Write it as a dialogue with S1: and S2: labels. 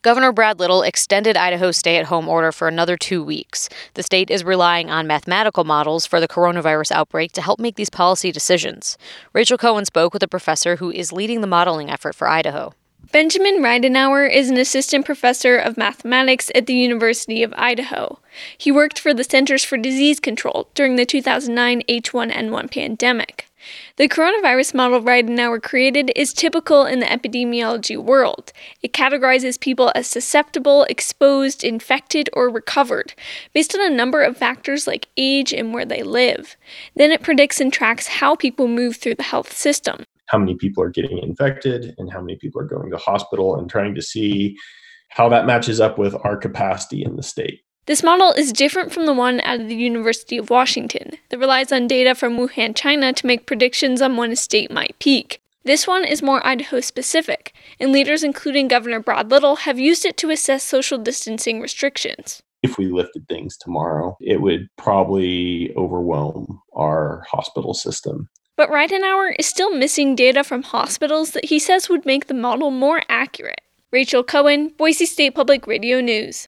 S1: Governor Brad Little extended Idaho's stay-at-home order for another 2 weeks. The state is relying on mathematical models for the coronavirus outbreak to help make these policy decisions. Rachel Cohen spoke with a professor who is leading the modeling effort for Idaho.
S2: Benjamin Reidenauer is an assistant professor of mathematics at the University of Idaho. He worked for the Centers for Disease Control during the 2009 H1N1 pandemic. The coronavirus model Reidenauer created is typical in the epidemiology world. It categorizes people as susceptible, exposed, infected, or recovered, based on a number of factors like age and where they live. Then it predicts and tracks how people move through the health system.
S3: How many people are getting infected and how many people are going to hospital, and trying to see how that matches up with our capacity in the state.
S2: This model is different from the one out of the University of Washington that relies on data from Wuhan, China to make predictions on when a state might peak. This one is more Idaho-specific, and leaders including Governor Brad Little have used it to assess social distancing restrictions.
S3: If we lifted things tomorrow, it would probably overwhelm our hospital system.
S2: But Reidenauer is still missing data from hospitals that he says would make the model more accurate. Rachel Cohen, Boise State Public Radio News.